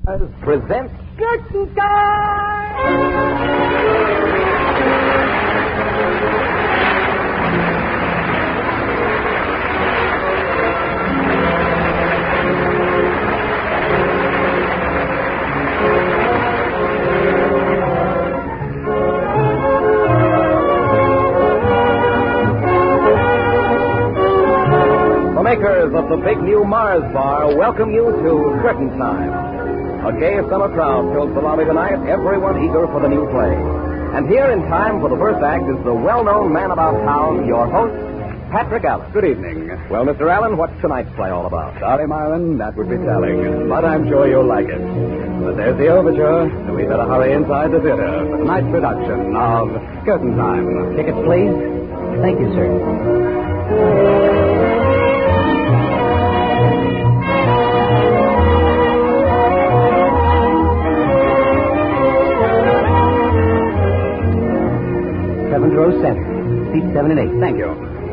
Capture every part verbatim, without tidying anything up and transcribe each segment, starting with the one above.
Presents Curtain Time! The makers of the big new Mars bar welcome you to Curtain Time. A gay summer crowd fills the lobby tonight, everyone eager for the new play. And here in time for the first act is the well-known man about town, your host, Patrick Allen. Good evening. Well, Mister Allen, what's tonight's play all about? Sorry, Myron, that would be telling, but I'm sure you'll like it. But there's the overture, and we better hurry inside the theater for tonight's production of Curtain Time. Tickets, please. Thank you, sir. Seventh row center. Seats seven and eight. Thank you.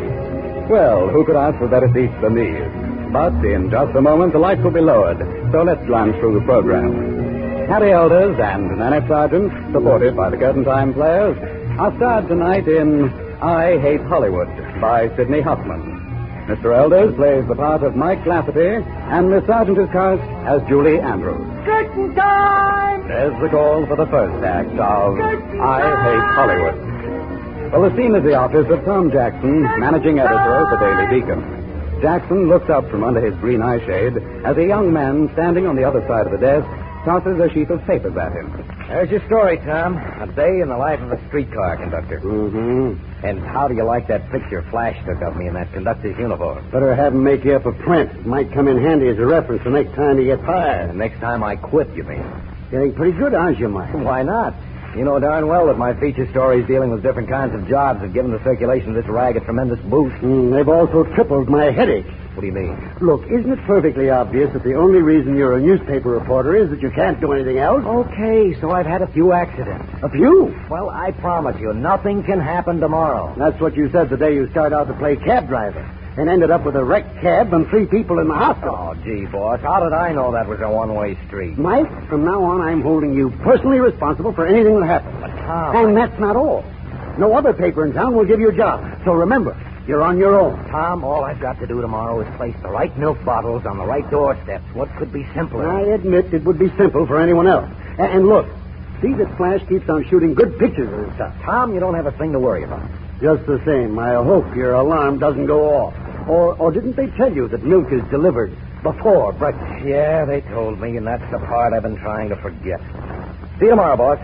Well, who could ask for better seats than these? But in just a moment, the lights will be lowered. So let's glance through the program. Harry Elders and Nanette Sargent, supported by the Curtain Time players, are starred tonight in I Hate Hollywood by Sidney Huffman. Mister Elders plays the part of Mike Lafferty, and Miss Sargent is cast as Julie Andrews. Curtain Time! There's the call for the first act of I Hate Hollywood. Well, the scene is the office of Tom Jackson, managing editor of the Daily Beacon. Jackson looks up from under his green eye shade as a young man standing on the other side of the desk tosses a sheet of papers at him. There's your story, Tom. A day in the life of a streetcar conductor. Mm-hmm. And how do you like that picture Flash took of me in that conductor's uniform? Better have him make you up a print. It might come in handy as a reference the next time you get fired. The next time I quit, you mean? Getting pretty good, aren't you, Mike? Why not? You know darn well that my feature stories dealing with different kinds of jobs have given the circulation of this rag a tremendous boost. Mm, they've also tripled my headache. What do you mean? Look, isn't it perfectly obvious that the only reason you're a newspaper reporter is that you can't do anything else? Okay, so I've had a few accidents. A few? Well, I promise you, nothing can happen tomorrow. That's what you said the day you started out to play cab driver and ended up with a wrecked cab and three people in the hospital. Oh, gee, boss, how did I know that was a one-way street? Mike, from now on, I'm holding you personally responsible for anything that happens. But, Tom... And that's not all. No other paper in town will give you a job. So remember, you're on your own. Tom, all I've got to do tomorrow is place the right milk bottles on the right doorsteps. What could be simpler? I admit it would be simple for anyone else. And, and look, see that Flash keeps on shooting good pictures of himself. Tom, you don't have a thing to worry about. Just the same, I hope your alarm doesn't go off. Or, or didn't they tell you that milk is delivered before breakfast? Yeah, they told me, and that's the part I've been trying to forget. See you tomorrow, boss.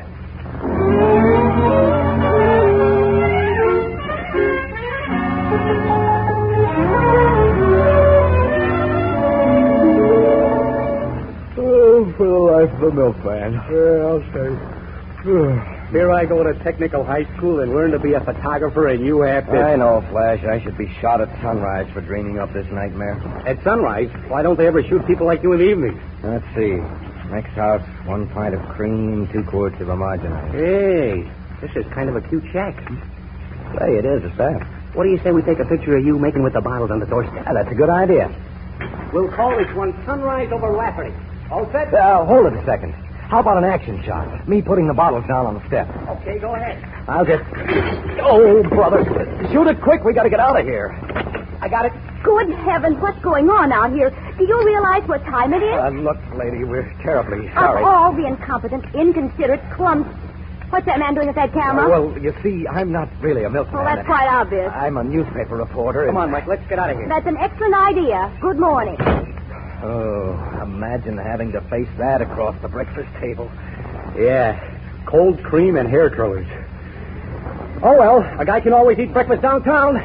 Oh, for the life of the milkman. Yeah, I'll say. Here I go to technical high school and learn to be a photographer, and you have to... I know, Flash. I should be shot at sunrise for dreaming up this nightmare. At sunrise? Why don't they ever shoot people like you in the evening? Let's see. Next house, one pint of cream, two quarts of homogenized. Hey, this is kind of a cute shack. Say, it is, it's that. What do you say we take a picture of you making with the bottles on the doorstep? Yeah, that's a good idea. We'll call this one Sunrise Over Lafferty. All set? Uh, hold it a second. How about an action shot? Me putting the bottles down on the step. Okay, go ahead. I'll just... Oh, brother. Shoot it quick. We got to get out of here. I got it. Good heavens, what's going on out here? Do you realize what time it is? Uh, look, lady, we're terribly sorry. Of all the incompetent, inconsiderate, clumsy... What's that man doing with that camera? Uh, well, you see, I'm not really a milkman. Well, that's quite obvious. I'm a newspaper reporter. Come and... on, Mike, let's get out of here. That's an excellent idea. Good morning. Oh, imagine having to face that across the breakfast table. Yeah, cold cream and hair curlers. Oh, well, a guy can always eat breakfast downtown.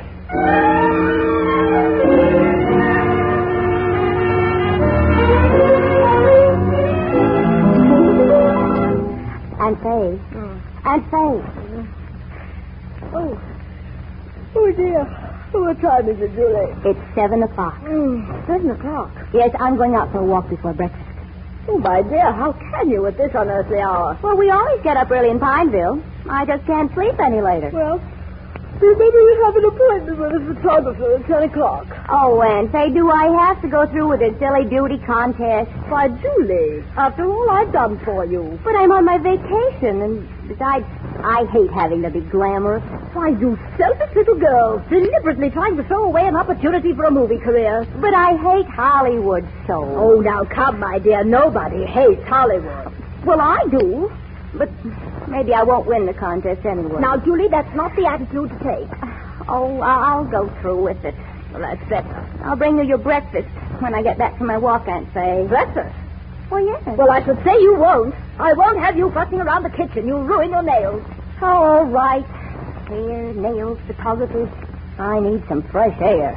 Aunt Faye. Mm. Aunt Faye. Oh. Oh, dear. What time is it, Julie? It's seven o'clock. Mm, seven o'clock. Yes, I'm going out for a walk before breakfast. Oh, my dear, how can you at this unearthly hour? Well, we always get up early in Pineville. I just can't sleep any later. Well, Remember, you have an appointment with a photographer at ten o'clock. Oh, Aunt Faye, do I have to go through with this silly beauty contest? Why, Julie, after all I've done for you. But I'm on my vacation, and besides, I hate having to be glamorous. Why, you selfish little girl, deliberately trying to throw away an opportunity for a movie career. But I hate Hollywood so. Oh, now come, my dear. Nobody hates Hollywood. Well, I do. But maybe I won't win the contest anyway. Now, Julie, that's not the attitude to take. Oh, I'll go through with it. Well, that's better. I'll bring you your breakfast when I get back from my walk, Aunt Faye. Breakfast? Well, yes. Well, I should say you won't. I won't have you fussing around the kitchen. You'll ruin your nails. Oh, all right. Hair, nails, photography. I need some fresh air.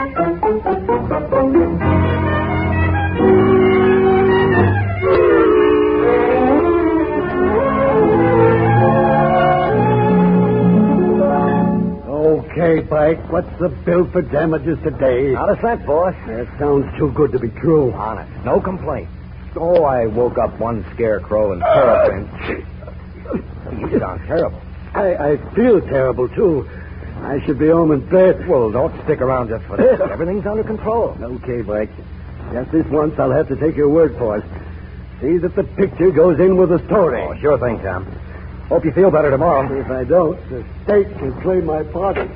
Okay, Pike, what's the bill for damages today? Not a cent, boss. That sounds too good to be true. Honest. No complaint. Oh, I woke up one scarecrow and terrapin. You sound terrible. I, I feel terrible, too. I should be home in bed. Well, don't stick around just for this. Everything's under control. Okay, Pike. Just this once, I'll have to take your word for it. See that the picture goes in with the story. Oh, sure thing, Tom. Hope you feel better tomorrow. If I don't, the state can claim my pardon.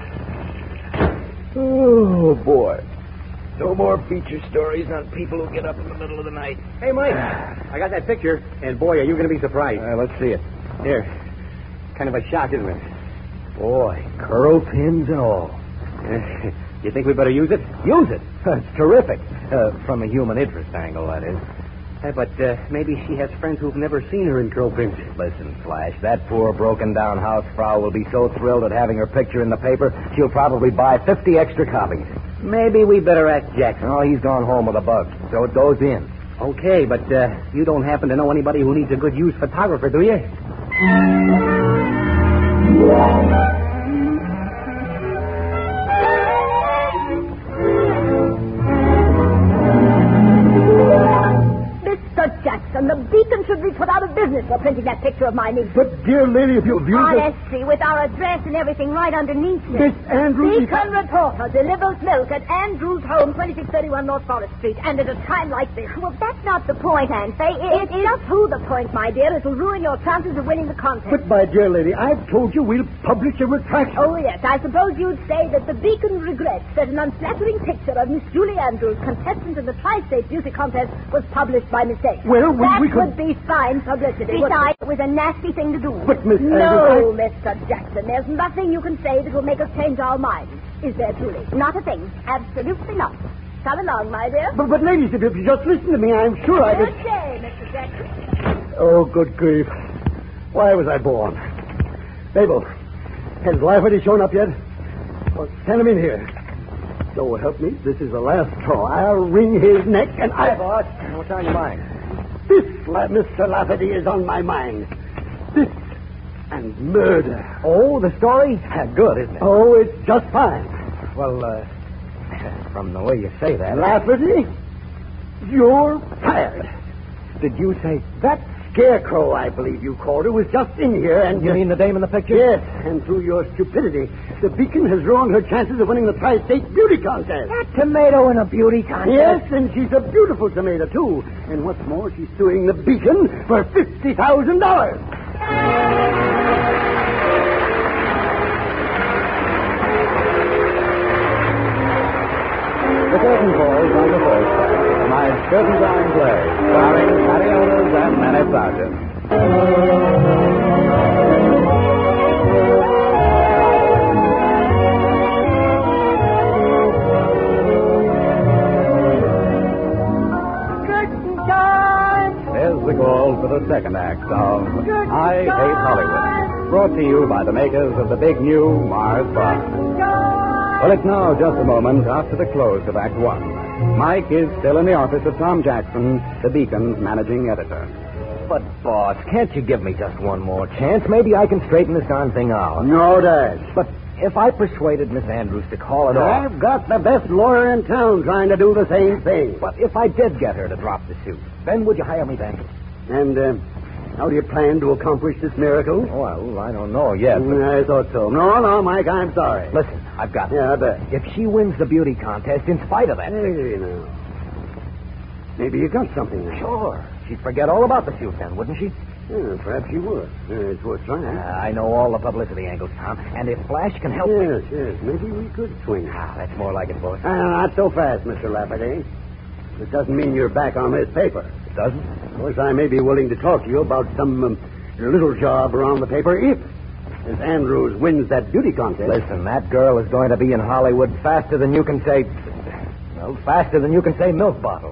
Oh, boy. No more feature stories on people who get up in the middle of the night. Hey, Mike, I got that picture, and boy, are you going to be surprised. Uh, let's see it. Here. Kind of a shock, isn't it? Boy, curl pins and all. Uh, you think we better use it? Use it. It's terrific. Uh, from a human interest angle, that is. Uh, but uh, maybe she has friends who've never seen her in curl pins. Listen, Flash, that poor broken-down housefrau will be so thrilled at having her picture in the paper, she'll probably buy fifty extra copies. Maybe we better ask Jackson. Oh, he's gone home with a bug, so it goes in. Okay, but uh, you don't happen to know anybody who needs a good used photographer, do you? Mister Jackson, the Beacon should be put out of business for printing that picture of my niece. But, dear lady, if you view it... Honestly, with our address and everything right underneath it. Miss Andrews... Beacon reporter delivers milk at Andrews' home, twenty-six thirty-one North Forest Street, and at a time like this. Well, that's not the point, Aunt Faye. It, It is just who the point, my dear. It'll ruin your chances of winning the contest. But, my dear lady, I've told you we'll publish a retraction. Oh, yes. I suppose you'd say that the Beacon regrets that an unflattering picture of Miss Julie Andrews, contestant in the Tri-State Beauty Contest, was published by mistake. Well, we, that we could... would be fine publicity. Besides, it was a nasty thing to do. But, Miss No, Andrews, Mister Jackson. There's nothing you can say that will make us change our minds. Is there, Julie? Not a thing. Absolutely not. Come along, my dear. I... But, but, ladies, if you just listen to me, I'm sure I could... Good day, Mister Jackson. Oh, good grief. Why was I born? Mabel, has Lafferty shown up yet? Well, send him in here. So help me, this is the last straw. I'll wring his neck and I... Hi, boss. What's on your mind? This, La- Mister Lafferty, is on my mind. This and murder. Oh, the story? Good, isn't it? Oh, it's just fine. Well, uh, from the way you say that... Lafferty, you're fired. Did you say... That scarecrow, I believe you called her, was just in here and... You mean the dame in the picture? Yes, and through your stupidity, the Beacon has ruined her chances of winning the Tri-State Beauty Contest. That tomato in a beauty contest? Yes, and she's a beautiful tomato, too. And what's more, she's suing the Beacon for fifty thousand dollars. The curtain falls on the first play. Tonight's Curtain Time play, starring Patty Otis and Nanette Sargent. Curtain time! There's the call for the second act of I Hate Hollywood, brought to you by the makers of the big new Mars Bar. Well, it's now just a moment after the close of Act One. Mike is still in the office of Tom Jackson, the Beacon's managing editor. But, boss, can't you give me just one more chance? Maybe I can straighten this darn thing out. No, Dad. But if I persuaded Miss Andrews to call it off... I've got the best lawyer in town trying to do the same thing. But if I did get her to drop the suit, then would you hire me back? And uh, How do you plan to accomplish this miracle? Well, I don't know yet. But... I thought so. No, no, Mike, I'm sorry. Listen, I've got it. Yeah, I bet. If she wins the beauty contest in spite of that... Hey, now. Maybe you got something there. Sure. She'd forget all about the shoot then, wouldn't she? Yeah, perhaps you would. Uh, it's worth trying. Uh, I know all the publicity angles, Tom. And if Flash can help Yes, me... yes. Maybe we could swing. Ah, that's more like it, boy. Uh, not so fast, Mister Lafferty. It doesn't mean you're back on this paper. It doesn't? Of course, I may be willing to talk to you about some um, little job around the paper if Miss Andrews wins that beauty contest. Listen, that girl is going to be in Hollywood faster than you can say... Well, faster than you can say milk bottles.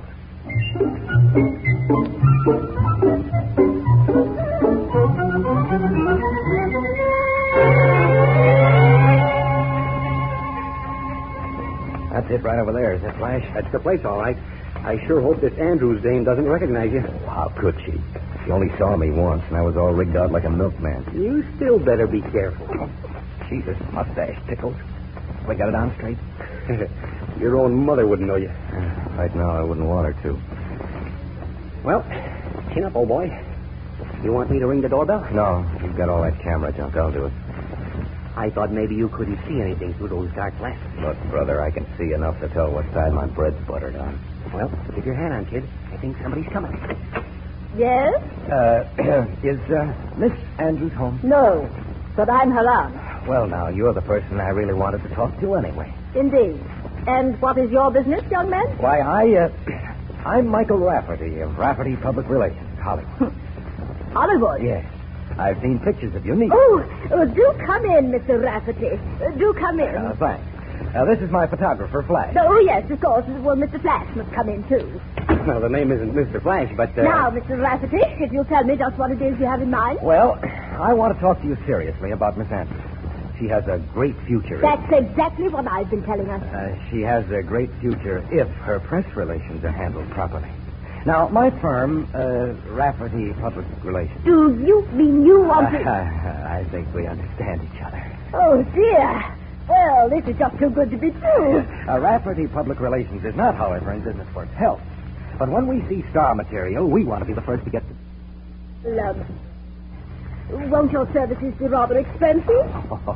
That's it right over there. Is that Flash? That's the place, all right. I sure hope this Andrews dame doesn't recognize you. Oh, how could she? She only saw me once, and I was all rigged out like a milkman. You still better be careful. Jesus, mustache tickles. We got it on straight? Your own mother wouldn't know you. Right now, I wouldn't want her to. Well, chin up, old boy. You want me to ring the doorbell? No, you've got all that camera junk. I'll do it. I thought maybe you couldn't see anything through those dark glasses. Look, brother, I can see enough to tell what side my bread's buttered on. Well, keep your hand on, kid. I think somebody's coming. Yes? Uh, is uh, Miss Andrews home? No, but I'm her aunt. Well, now, you're the person I really wanted to talk to anyway. Indeed. And what is your business, young man? Why, I, uh, I'm Michael Rafferty of Rafferty Public Relations, Hollywood. Hollywood? Yes. I've seen pictures of you neat. Oh, oh, do come in, Mister Rafferty. Uh, do come in. Uh, thanks. Now, this is my photographer, Flash. Oh, yes, of course. Well, Mister Flash must come in, too. Well, the name isn't Mister Flash, but... Uh... Now, Mister Rafferty, if you'll tell me just what it is you have in mind. Well, I want to talk to you seriously about Miss Andrews. She has a great future. That's exactly what I've been telling her. Uh, she has a great future if her press relations are handled properly. Now, my firm, uh, Rafferty Public Relations. Do you mean you want to... I think we understand each other. Oh, dear. Well, this is just too good to be true. Uh, Rafferty Public Relations is not, however, in business for its health. But when we see star material, we want to be the first to get the... Love. Won't your services be rather expensive?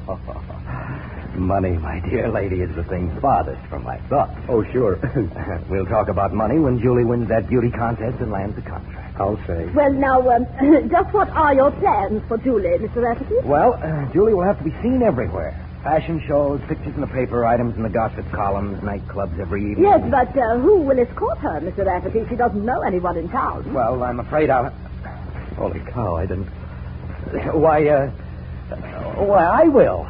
Money, my dear lady, is the thing farthest from my thoughts. Oh, sure. We'll talk about money when Julie wins that beauty contest and lands the contract. I'll say. Well, now, um, just what are your plans for Julie, Mister Rafferty? Well, uh, Julie will have to be seen everywhere. Fashion shows, pictures in the paper, items in the gossip columns, nightclubs every evening. Yes, but uh, who will escort her, Mister Rafferty? She doesn't know anyone in town. Well, I'm afraid I'll... Holy cow, I didn't... Why, uh... Why, I will.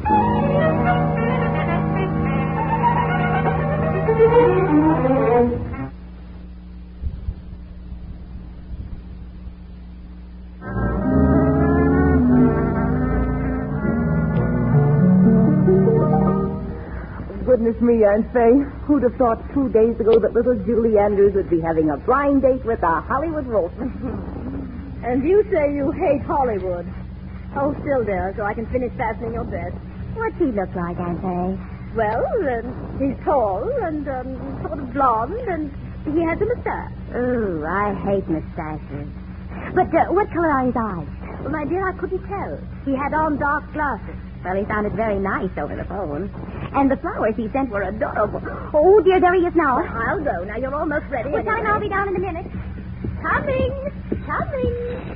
Goodness me, Aunt Faye. Who'd have thought two days ago that little Julie Andrews would be having a blind date with a Hollywood roadman? And you say you hate Hollywood. Hold still there so I can finish fastening your dress. What's he look like, Aunt Faye? Well, um, he's tall and um, sort of blonde, and he has a mustache. Oh, I hate mustaches. But uh, what color are his eyes? Well, my dear, I couldn't tell. He had on dark glasses. Well, he sounded very nice over the phone. And the flowers he sent were adorable. Oh, dear, there he is now. I'll go. Now, you're almost ready. What time? I'll be down in a minute. Coming. Coming.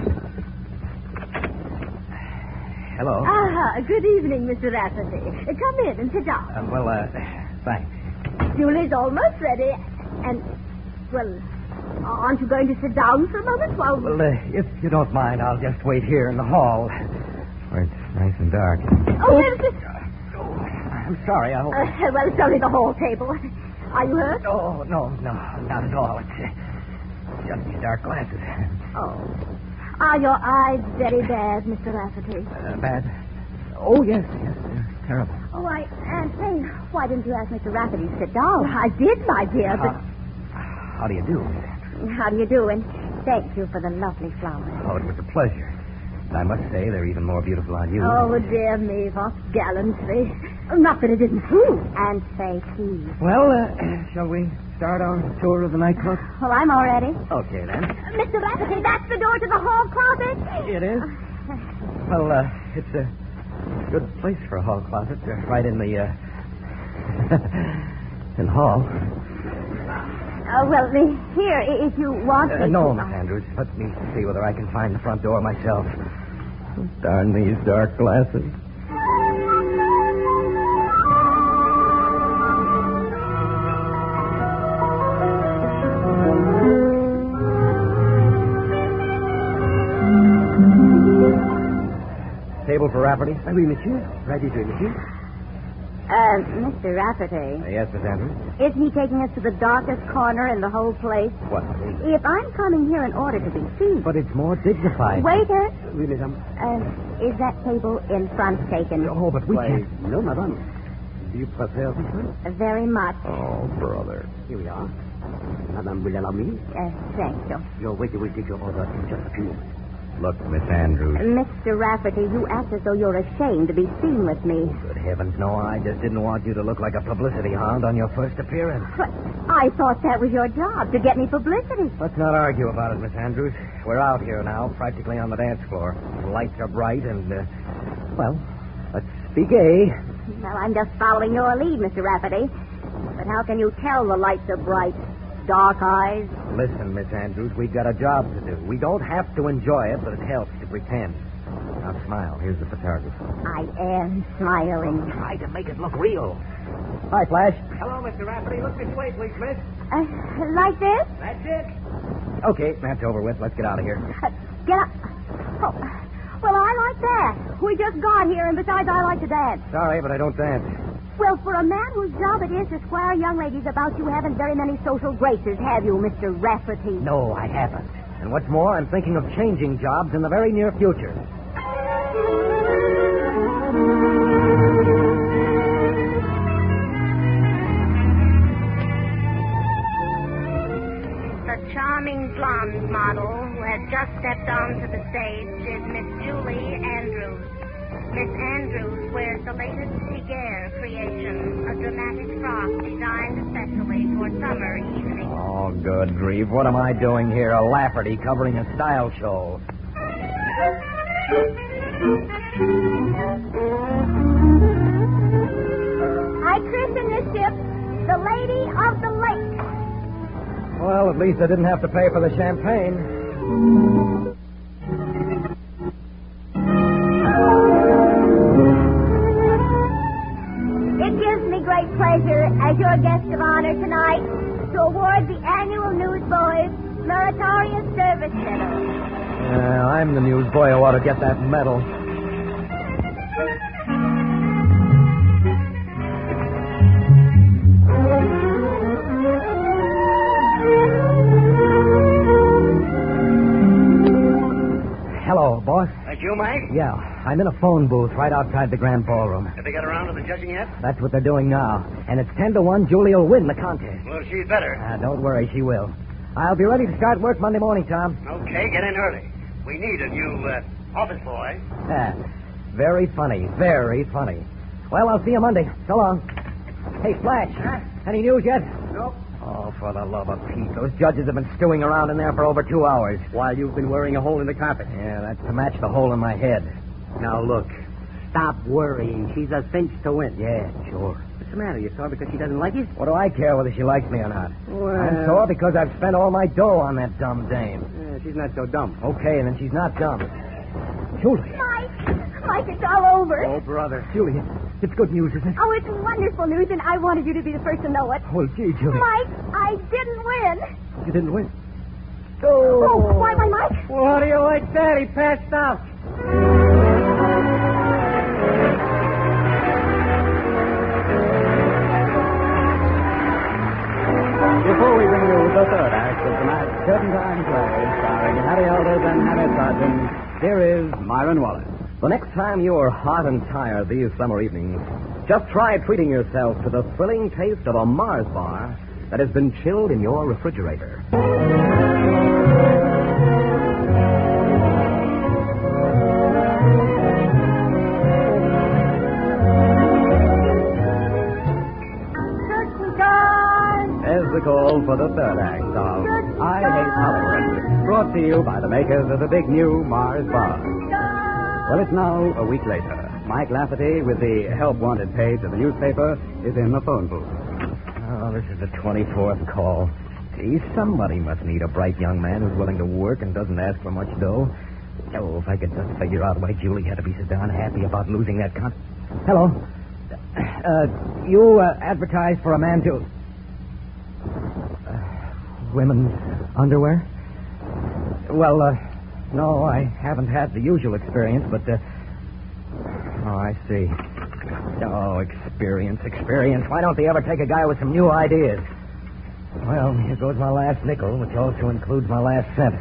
Hello. Ah, good evening, Mister Rafferty. Uh, come in and sit down. Uh, well, uh, thanks. Julie's almost ready. And, well, aren't you going to sit down for a moment while... Well, uh, if you don't mind, I'll just wait here in the hall, where it's nice and dark. Oh, there's this... I'm sorry, I hope... Uh, well, it's only the hall table. Are you hurt? Oh, no, no, not at all. It's uh, just these dark glasses. Oh. Are your eyes very bad, Mister Rafferty? Uh, bad? Oh, yes, yes, they're terrible. Oh, I... Aunt Faye, why didn't you ask Mister Rafferty to sit down? I did, my dear, but... Uh, how do you do, Miss Andrews? How do you do? And thank you for the lovely flowers. Oh, it was a pleasure. And I must say, they're even more beautiful on you. Oh, dear me, what gallantry. Not that it isn't true. Aunt Faye, please. Well, uh, shall we start our tour of the nightclub? Well, I'm all ready. Okay, then. Uh, Mister Rafferty, that's the door to the hall closet. It is? Well, uh, it's a good place for a hall closet. Uh, right in the, uh... in the hall. Uh, well, uh, here, i- if you want Uh, me no, to... Miss Andrews. Let me see whether I can find the front door myself. Darn these dark glasses. Table for Rafferty? Oui, monsieur. Ready to monsieur. Uh, Mister Rafferty, Uh, yes, Miss Andrews. isn't he taking us to the darkest corner in the whole place? What? If I'm coming here in order to be seen... But it's more dignified. Waiter, Oui, mesdames. uh, is that table in front taken? Oh, but we Why, can't. no, madame. Do you prefer this one? Uh, very much. Oh, brother. Here we are. Madame will allow me. Uh, thank you. Your waiter will take your order in just a few minutes. Look, Miss Andrews. Mister Rafferty, you act as though you're ashamed to be seen with me. Good heavens, no. I just didn't want you to look like a publicity hound on your first appearance. But I thought that was your job, to get me publicity. Let's not argue about it, Miss Andrews. We're out here now, practically on the dance floor. The lights are bright and, uh, well, let's be gay. Well, I'm just following your lead, Mister Rafferty. But how can you tell the lights are bright? Dark eyes? Listen, Miss Andrews, we've got a job to do. We don't have to enjoy it, but it helps to pretend. Now smile. Here's the photographer. I am smiling. Try to make it look real. Hi, Flash. Hello, Mister Rafferty. Look this way, please, miss. Uh, like this? That's it. Okay, that's over with. Let's get out of here. Uh, get up. Oh, well, I like that. We just got here, and besides, I like to dance. Sorry, but I don't dance. Well, for a man whose job it is to squire young ladies about, you haven't very many social graces, have you, Mister Rafferty? No, I haven't. And what's more, I'm thinking of changing jobs in the very near future. The charming blonde model who has just stepped onto the stage is Miss Julie Andrews. Miss Andrews wears the latest Tigre creation, a dramatic frock designed especially for summer evenings. Oh, good grief. What am I doing here? A Lafferty covering a style show. I christen this ship the Lady of the Lake. Well, at least I didn't have to pay for the champagne. It gives me great pleasure, as your guest of honor tonight, to award the annual Newsboys Meritorious Service Medal. Uh, I'm the newsboy who ought to get that medal. Hello, boss. That you, Mike? Yeah, I'm in a phone booth right outside the grand ballroom. Have they got around to the judging yet? That's what they're doing now. And it's ten to one, Julie will win the contest. Well, she's better. Ah, don't worry, she will. I'll be ready to start work Monday morning, Tom. Okay, get in early. We need a new uh, office boy. Ah, very funny, very funny. Well, I'll see you Monday. So long. Hey, Flash. Huh? Any news yet? Nope. Oh, for the love of Pete. Those judges have been stewing around in there for over two hours. While you've been wearing a hole in the carpet. Yeah, that's to match the hole in my head. Now, look. Stop worrying. She's a cinch to win. Yeah, sure. What's the matter? You're sore because she doesn't like you? What do I care whether she likes me or not? Well... I'm sore because I've spent all my dough on that dumb dame. Yeah, she's not so dumb. Okay, then she's not dumb. Julie. Mike, Mike, it's all over. Oh, brother. Julie, it's good news, isn't it? Oh, it's wonderful news, and I wanted you to be the first to know it. Well, gee, Julie. Mike, I didn't win. You didn't win. Oh, why, why, Mike? Well, how do you like that? He passed out. Before we bring you the third act of tonight's Curtain Time play, starring Harry Elders and Hannah Sargent, here is Myron Wallace. The next time you're hot and tired these summer evenings, just try treating yourself to the thrilling taste of a Mars bar that has been chilled in your refrigerator. Curtain time. As the call the third act of I Hate Hollywood, brought to you by the makers of the big new Mars bar. Well, it's now a week later. Mike Lafferty, with the help wanted page of the newspaper, is in the phone booth. Oh, this is the twenty-fourth call. Gee, somebody must need a bright young man who's willing to work and doesn't ask for much dough. Oh, if I could just figure out why Julie had to be so darn happy about losing that con... Hello. Uh, you uh, advertise for a man to... Uh, women's underwear? Well, uh, no, I haven't had the usual experience, but... Uh... Oh, I see. Oh, experience, experience. Why don't they ever take a guy with some new ideas? Well, here goes my last nickel, which also includes my last cent.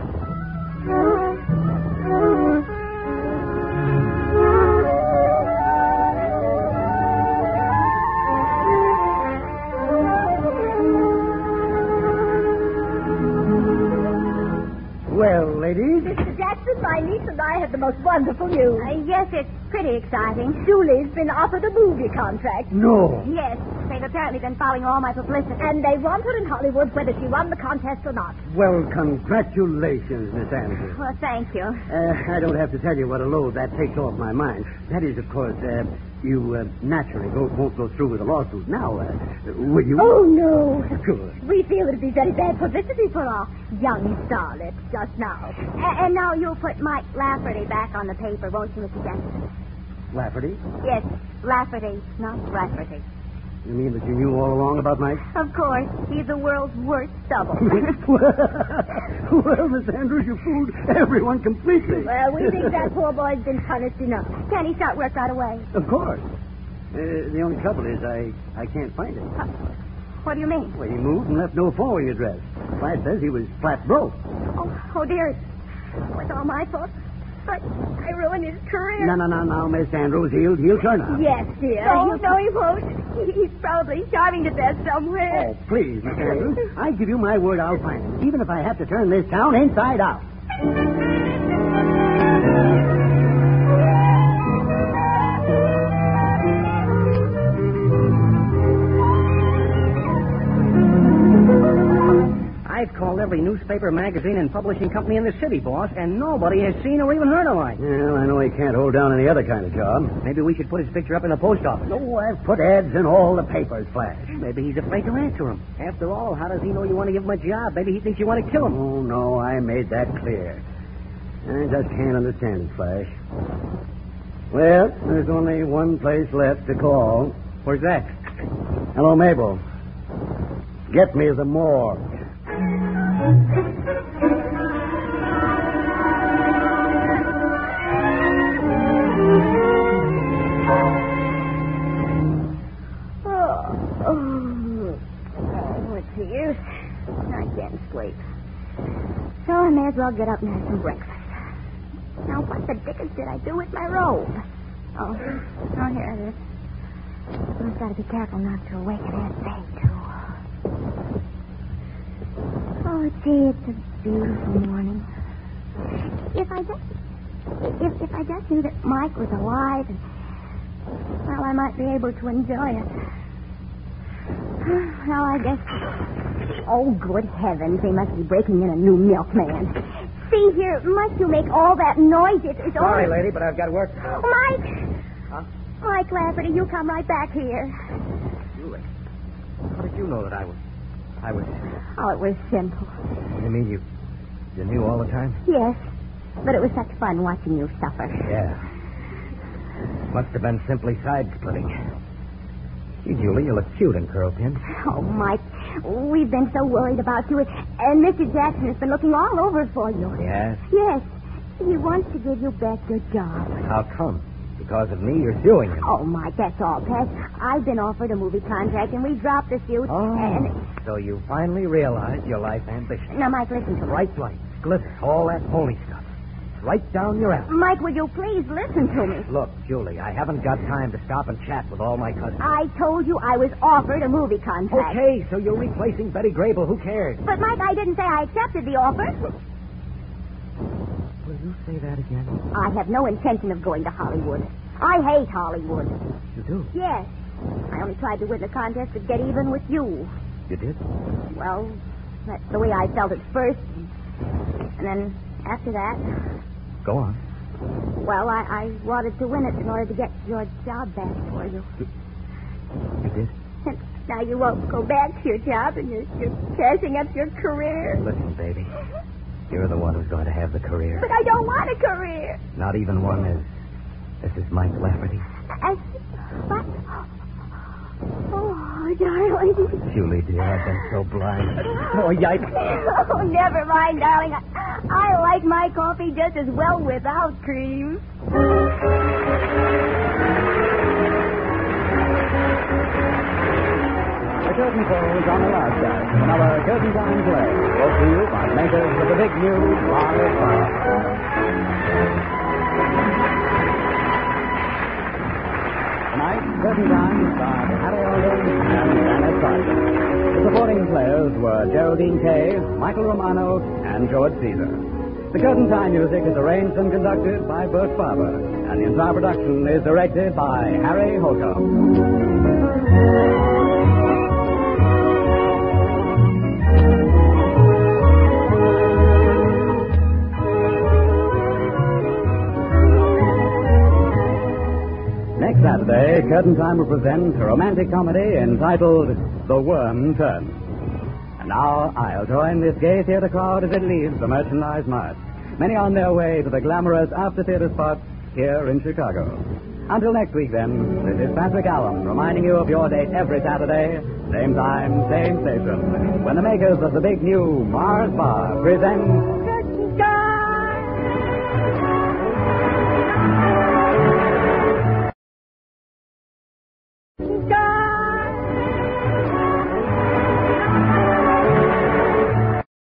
Well, ladies. Mister Jackson, my niece and I have the most wonderful news. Uh, yes, it's pretty exciting. Julie's been offered a movie contract. No. Yes, they've apparently been following all my publicity. And they want her in Hollywood whether she won the contest or not. Well, congratulations, Miss Andrews. Well, thank you. Uh, I don't have to tell you what a load that takes off my mind. That is, of course, uh, you uh, naturally go, won't go through with a lawsuit now, uh, will you? Oh, no. Good. We feel it'd be very bad publicity for our young starlet just now. A- and now you'll put Mike Lafferty back on the paper, won't you, Mister Jackson? Lafferty? Yes, Lafferty, not Rafferty. You mean that you knew all along about Mike? Of course. He's the world's worst stubble. Well, Miss Andrews, you fooled everyone completely. Well, we think that poor boy's been punished enough. Can he start work right away? Of course. Uh, the only trouble is I, I can't find him. Uh, what do you mean? Well, he moved and left no forwarding address. Flash says he was flat broke. Oh, oh dear. It's all my fault. I, I ruined his career. No, no, no, no, Miss Andrews. He'll, he'll turn up. Yes, dear. No, no, he won't. He- He's probably starving to death somewhere. Oh, please, Miss Andrews. I give you my word I'll find him, even if I have to turn this town inside out. I've called every newspaper, magazine, and publishing company in the city, boss, and nobody has seen or even heard of mine. Well, I know he can't hold down any other kind of job. Maybe we should put his picture up in the post office. No, I've put ads in all the papers, Flash. Maybe he's afraid to answer him. After all, how does he know you want to give him a job? Maybe he thinks you want to kill him. Oh, no, I made that clear. I just can't understand it, Flash. Well, there's only one place left to call. Where's that? Hello, Mabel. Get me the morgue. Oh, oh, what's the use? I can't sleep. So I may as well get up and have some breakfast. Now, what the dickens did I do with my robe? Oh, oh, here it is. I've got to be careful not to awaken Aunt Faye, too. Oh, gee, it's a beautiful morning. If I just, if, if I just knew that Mike was alive, and, well, I might be able to enjoy it. Well, I guess. Oh, good heavens! They must be breaking in a new milkman. See here, must you make all that noise? It, it's Sorry, all... lady, but I've got work. Oh, Mike! Huh? Mike Lafferty, you come right back here. Julie, how did you know that I was... I was... Oh, it was simple. You mean you... You knew all the time? Yes, but it was such fun watching you suffer. Yeah. Must have been simply side-splitting. Gee, Julie, you look cute in curl pins. Oh, Mike, we've been so worried about you, and Mister Jackson has been looking all over for you. Yes? Yes, he wants to give you back your job. How come? Because of me, you're suing him. Oh, Mike, that's all, Pat. I've been offered a movie contract, and we dropped the suit. Oh, And... so you finally realized your life ambition. Now, Mike, listen to me. Bright lights, glitter, all that phony stuff. Right down your alley. Mike, will you please listen to me? Look, Julie, I haven't got time to stop and chat with all my cousins. I told you I was offered a movie contract. Okay, so you're replacing Betty Grable. Who cares? But, Mike, I didn't say I accepted the offer. Will you say that again? I have no intention of going to Hollywood. I hate Hollywood. You do? Yes. I only tried to win the contest to get even with you. You did? Well, that's the way I felt at first. And then after that, Go on. well, I, I wanted to win it in order to get your job back for you. You did? And now you won't go back to your job and you're, you're passing up your career. Listen, baby. You're the one who's going to have the career. But I don't want a career. Not even one as... This is Mike Lafferty. As, what? Oh, darling. Julie, dear, I've been so blind. Oh, yikes. Oh, never mind, darling. I, I like my coffee just as well without cream. The curtain falls on the last act of another Curtain Time play, brought to you by the makers of the big new Mars Bar. Tonight, Curtain Time starred Harry Alders and Janet Sargent. The supporting players were Geraldine Kay, Michael Romano, and George Caesar. The Curtain Time music is arranged and conducted by Bert Farber, and the entire production is directed by Harry Holcomb. Next Saturday, Curtain Time will present a romantic comedy entitled The Worm Turns. And now I'll join this gay theater crowd as it leaves the Merchandise Mart. Many on their way to the glamorous after-theater spots here in Chicago. Until next week, then, this is Patrick Allen reminding you of your date every Saturday, same time, same station, when the makers of the big new Mars Bar present